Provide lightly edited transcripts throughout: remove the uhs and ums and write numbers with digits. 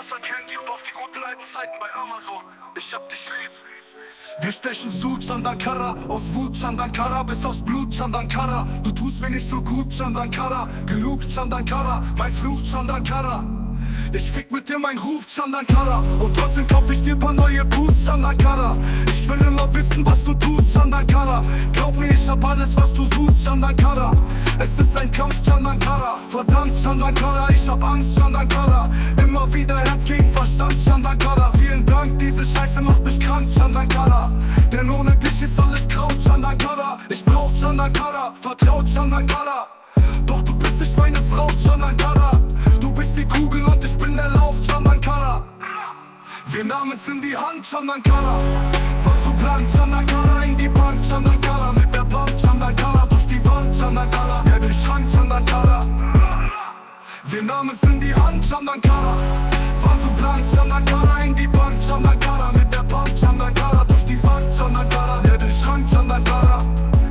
an Candy und auf die guten alten Zeiten bei Amazon. Ich hab dich lieb. Wir stechen zu Chandankara, aus Wut Chandankara bis aufs Blut Chandankara. Du tust mir nicht so gut Chandankara, genug Chandankara, mein Fluch Chandankara. Ich fick mit dir mein Ruf Chandankara und trotzdem kauf ich dir paar neue Boosts Chandankara. Ich will immer wissen, was du tust Chandankara. Glaub mir, ich hab alles, was du suchst Chandankara. Es ist ein Kampf Chandankara, verdammt Chandankara, ich hab Angst Chandankara. Immer wieder Herz gegen Verstand Chandankara. Vielen Dank, diese Scheiße macht mich krank Chandankara. Denn ohne dich ist alles Kraut Chandankara. Ich brauch Chandankara, vertraut Chandankara. Doch du bist nicht meine Frau Chandankara. Du bist die Kugel und ich bin der Lauf Chandankara. Wir nahmen's in die Hand Chandankara. Von zu blank Chandankara in die Bank Chandankara. Mit der Pump Chandankara durch die Wand Chandankara. Ja, den Schrank Chandankara. Wir nahmen's in die Hand Chandankara. Von zu blank Chandankara in die Bank Chandankara. Mit der Pump Chandankara durch die Wand Chandankara. Ja, den Schrank Chandankara.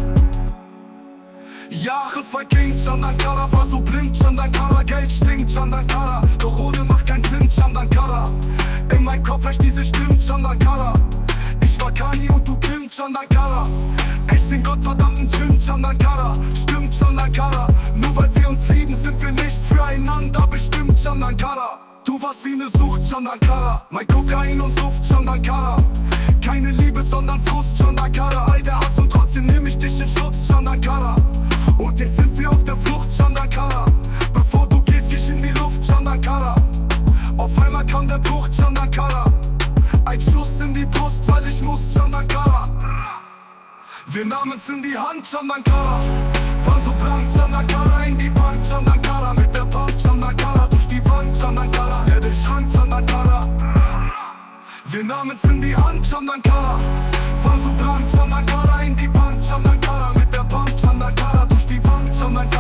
Jahre vergingen, Chandankara war so blind, Chandankara, Geld stinkt, Chandankara. Doch ohne macht keinen Sinn, Chandankara. In meinem Kopf herrscht diese Stimme, Chandankara. Ich war Kani und du Kim, Chandankara. Echt den gottverdammten Gym, Chandankara. Stimmt, Chandankara. Nur weil wir uns lieben, sind wir nicht füreinander bestimmt, Chandankara. Du warst wie ne Sucht, Chandankara. Mein Kokain und Suft, Chandankara. Keine Liebe, sondern Frust, Chandankara. All der Hass und trotzdem nehm ich dich in Schutz, Chandankara. Und jetzt sind wir auf der Flucht, Chandankara. Bevor du gehst, geh ich in die Luft, Chandankara. Auf einmal kam der Bruch, Chandankara. Ein Schuss in die Brust, weil ich muss, Chandankara. Wir nahmen's in die Hand, Chandankara. Von so blank, Chandankara in die Bank, Chandankara. Mit der Pump, Chandankara, durch die Wand, Chandankara. Ja, den Schrank, Chandankara. Wir nahmen's in die Hand, Chandankara. Von so blank, Chandankara in die Bank, Chandankara. Mit der Pump, Chandankara, durch die Wand, Chandankara.